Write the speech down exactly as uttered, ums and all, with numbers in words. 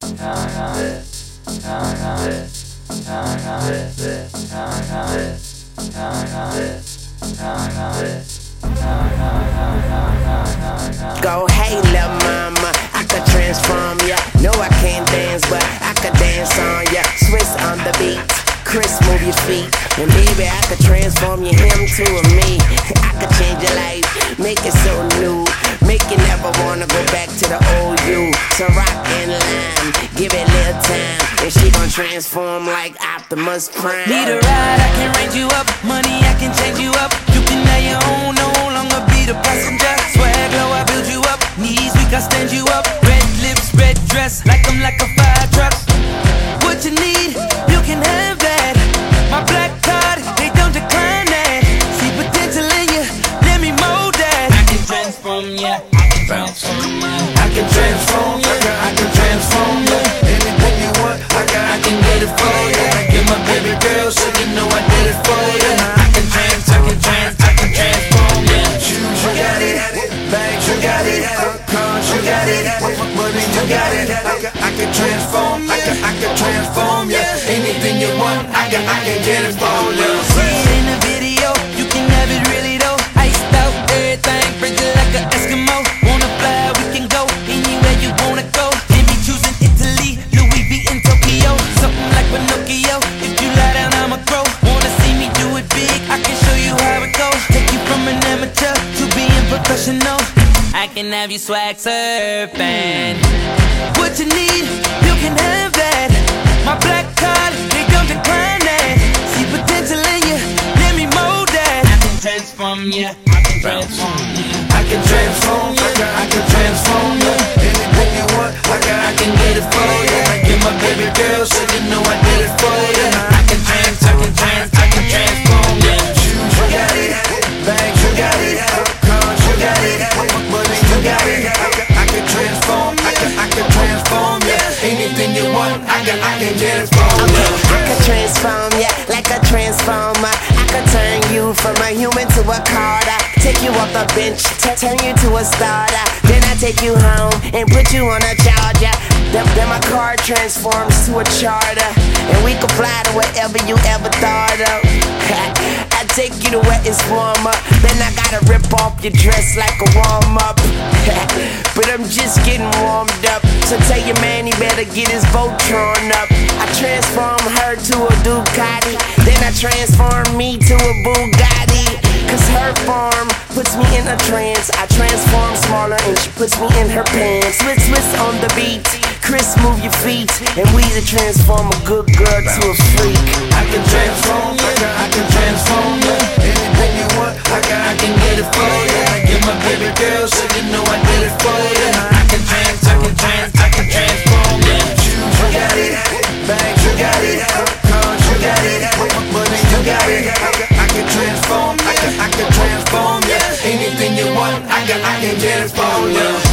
Go, hey, lil' mama, I could transform ya. No, I can't dance, but I could dance on ya. Swiss on the beat, Chris, move your feet. And baby, I could transform you, him to a me. I could change your life, make it so new. Make you never wanna go back to the old you. So rock and lime, give it a little time, and she gon' transform like Optimus Prime. Need a ride, I can range you up. Money, I can change you up. You can have your own, no longer be the passenger. Swag low, I build you up. Knees weak, I stand you up. Red lips, red dress, like I'm like a fire truck. What you need, you can have that. My black card, they don't decline that. See potential in you, let me mold that. I can transform ya, I can transform ya. I can transform ya, I can transform ya. Anything you want, I can, I can get it for ya. I get my baby girl, so you know I did it for ya. I can trans, I can trans, I can transform ya. Shoes, you got it. Bags, you got it. Cars, you got it. Money, you got it. I can, I can transform, I can, I can transform ya. Anything you want, I can, I can get it for ya. See it in the video, you can have it really though. Iced out, everything, freaking like an Eskimo. Wanna fly, we can go anywhere you wanna go. Jimmy choosing Italy, Louis V in Tokyo. Something like Pinocchio, if you lie down, I'ma grow. Wanna see me do it big, I can show you how it goes. Take you from an amateur to being professional. I can have you swag surfing. What you need, you can have that. My black card, they don't decline that. See potential in you, let me mold that. I can transform ya, I can transform ya. I can transform ya, I can transform ya. Anything you want, I can, I can get it for ya. I get my baby girl, so you know I did it for ya. I can trans, I can trans, I can transform ya. Shoes, you got it. Bags, you got it. Cars, you got it. Money, you got it. I can, I can transform, I can, I can transform ya. Anything you want, I can, I can get it for ya. I could transform ya like a transformer. I could turn you from a human to a Carter. Take you off the bench, turn you to a starter. Then I take you home and put you on a charger. Then, then my car transforms to a charter, and we can fly to wherever you ever thought of. I take you to where it's warmer. Then I gotta rip off your dress like a warm up. But I'm just getting warmed up. So tell your man he better get his Voltron up. I transform her to a Ducati, then I transform me to a Bugatti. Cause her form puts me in a trance. I transform smaller and she puts me in her pants. Swiss, Swiss on the beat, Chris, move your feet, and we to transform a good girl to a freak. I can transform ya, I can transform ya. Anything you want, I can, I can get it for ya. I get my baby girl, so you know I did it for ya. I can trans, I can trans, I can transform ya. Shoes, you got it. Bags, you got it. Cars, you got it. Money, you got it. I can, I can transform, I can, I can transform ya. Anything you want, I can, I can get it for ya.